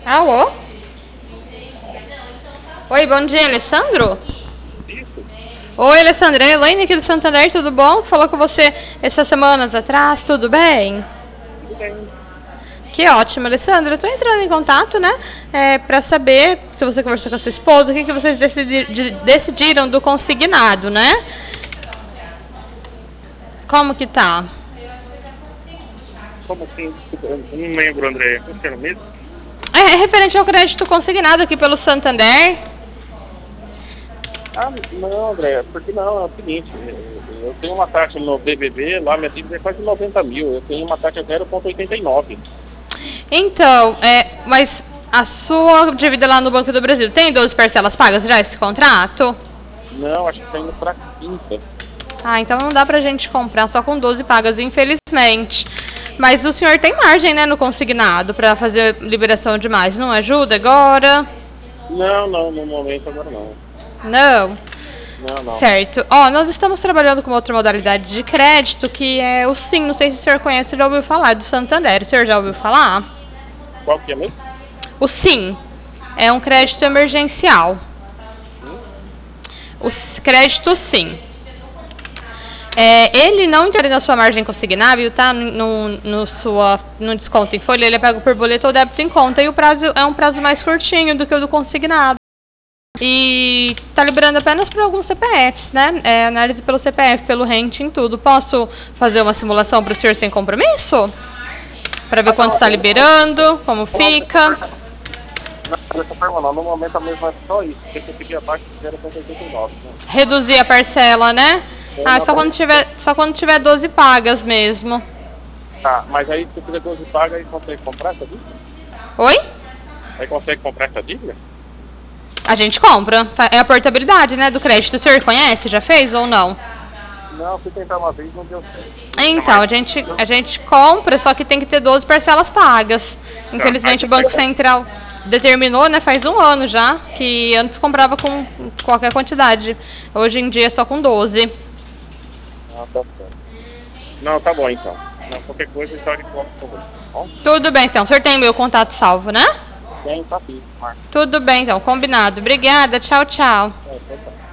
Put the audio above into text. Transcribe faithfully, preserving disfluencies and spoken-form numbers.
Alô? Oi, bom dia, Alessandro? Isso. Oi, Alessandro, é a Elaine aqui do Santander, tudo bom? Falou com você essas semanas atrás, tudo bem? Tudo bem. Que ótimo, Alessandro. Eu tô entrando em contato, né, é, para saber se você conversou com a sua esposa, o que, que vocês decidi- de- decidiram do consignado, né? Como que tá? Como assim? Desculpa, eu não lembro, André. Como que era mesmo? É, é referente ao crédito consignado aqui pelo Santander. Ah, não, André, porque não, é o seguinte, eu tenho uma taxa no B B B, lá minha dívida é quase noventa mil, eu tenho uma taxa zero vírgula oitenta e nove. Então, é, mas a sua dívida lá no Banco do Brasil tem doze parcelas pagas já esse contrato? Não, acho que está indo para quinta. Ah, então não dá pra gente comprar só com doze pagas, infelizmente. Mas o senhor tem margem, né, no consignado pra fazer liberação de mais, não ajuda agora? Não, não, no momento agora não. Não? Não, não. Certo. Ó, nós estamos trabalhando com uma outra modalidade de crédito, que é o SIM. Não sei se o senhor conhece ou já ouviu falar do Santander. O senhor já ouviu falar? Qual que é mesmo? O SIM é um crédito emergencial. Hum? O s- crédito SIM. É, ele não interfere na sua margem consignável, tá? No, no, sua, no desconto em folha, ele é pago por boleto ou débito em conta. E o prazo é um prazo mais curtinho do que o do consignado. E está liberando apenas para alguns C P Fs, né? É, análise pelo C P F, pelo renting, tudo. Posso fazer uma simulação para o senhor sem compromisso? Para ver quanto está liberando, como fica. Não, dessa forma não, no momento mesmo é só isso, porque eu consegui a taxa de zero vírgula oitenta e nove. Né? Reduzir a parcela, né? Ah, só quando tiver, só quando tiver doze pagas mesmo. Tá, mas aí se você fizer doze pagas, aí consegue comprar essa dívida? Oi? Aí consegue comprar essa dívida? A gente compra. É a portabilidade, né, do crédito. O senhor conhece? Já fez ou não? Não, fui tentar uma vez e não deu certo. Então, a gente, a gente compra, só que tem que ter doze parcelas pagas. Infelizmente, o Banco Central determinou, né, faz um ano já, que antes comprava com qualquer quantidade. Hoje em dia é só com doze. Ah, tá certo. Não, tá bom então. Não, qualquer coisa, então ele coloca por favor. Tá bom? Tudo bem, então. O senhor tem meu contato salvo, né? Tem, tá aqui, Marcos. Tudo bem, então. Combinado. Obrigada. Tchau, tchau. É, tá, tá.